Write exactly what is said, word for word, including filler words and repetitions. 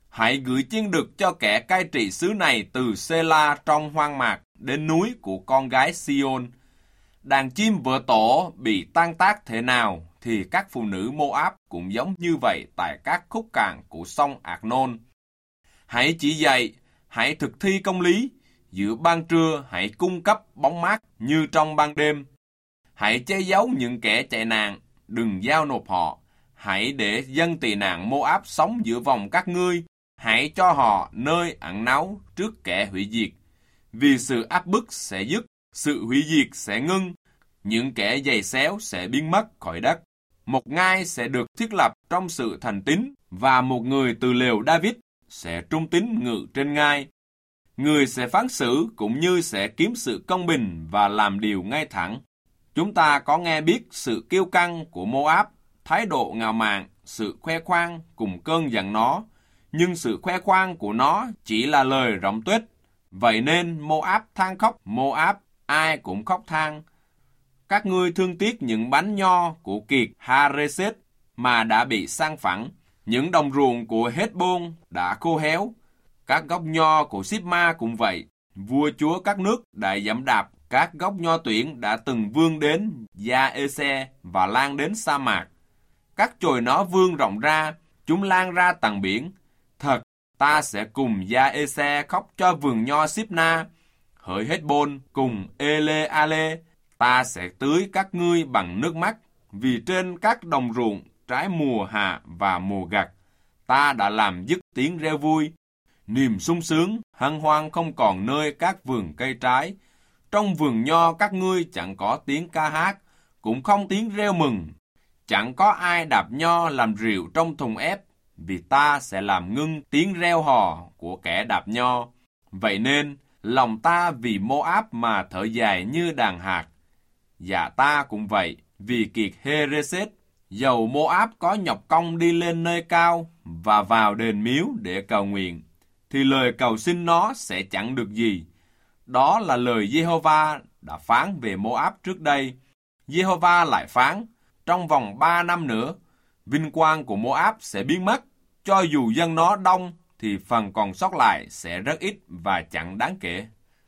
Hãy gửi chiên đực cho kẻ cai trị xứ này từ Sê-la trong hoang mạc đến núi của con gái Si-ôn. Đàn chim vỡ tổ bị tan tác thế nào, thì các phụ nữ Mô-áp cũng giống như vậy tại các khúc cạn của sông Ạc-nôn. Hãy chỉ dạy, hãy thực thi công lý, giữa ban trưa hãy cung cấp bóng mát như trong ban đêm. Hãy che giấu những kẻ chạy nạn, đừng giao nộp họ. Hãy để dân tị nạn Mô-áp sống giữa vòng các ngươi. Hãy cho họ nơi ẩn náu trước kẻ hủy diệt. Vì sự áp bức sẽ dứt, sự hủy diệt sẽ ngưng. Những kẻ giày xéo sẽ biến mất khỏi đất. Một ngai sẽ được thiết lập trong sự thành tín, và một người từ lều David sẽ trung tín ngự trên ngai. Người sẽ phán xử cũng như sẽ kiếm sự công bình và làm điều ngay thẳng. Chúng ta có nghe biết sự kiêu căng của Mô-áp, thái độ ngạo mạn, sự khoe khoang cùng cơn giận nó, nhưng sự khoe khoang của nó chỉ là lời rỗng tuếch. Vậy nên Mô-áp than khóc, Mô-áp ai cũng khóc than. Các ngươi thương tiếc những bánh nho của kiệt Ha-rê-sết mà đã bị san phẳng, những đồng ruộng của Hét-bôn đã khô héo. Các gốc nho của Síp-ma cũng vậy. Vua chúa các nước đã giẫm đạp các gốc nho tuyển đã từng vươn đến Gia-ê-xe và lan đến sa mạc. Các chồi nó vươn rộng ra, chúng lan ra tầng biển. Thật, ta sẽ cùng Gia-ê-xe khóc cho vườn nho Síp-na. Hỡi Hét-bôn cùng Ê-lê-a-lê, ta sẽ tưới các ngươi bằng nước mắt, vì trên các đồng ruộng trái mùa hạ và mùa gặt, ta đã làm dứt tiếng reo vui. Niềm sung sướng, hân hoan không còn nơi các vườn cây trái. Trong vườn nho các ngươi chẳng có tiếng ca hát, cũng không tiếng reo mừng. Chẳng có ai đạp nho làm rượu trong thùng ép, vì ta sẽ làm ngưng tiếng reo hò của kẻ đạp nho. Vậy nên, lòng ta vì Mô-áp mà thở dài như đàn hạt. Dạ ta cũng vậy, vì kiệt Hê-rê-sết. Dầu Mô-áp có nhọc công đi lên nơi cao và vào đền miếu để cầu nguyện, thì lời cầu xin nó sẽ chẳng được gì. Đó là lời Giê-hô-va đã phán về Mô-áp trước đây. Giê-hô-va lại phán, trong vòng ba năm nữa, vinh quang của Mô-áp sẽ biến mất. Cho dù dân nó đông, thì phần còn sót lại sẽ rất ít và chẳng đáng kể.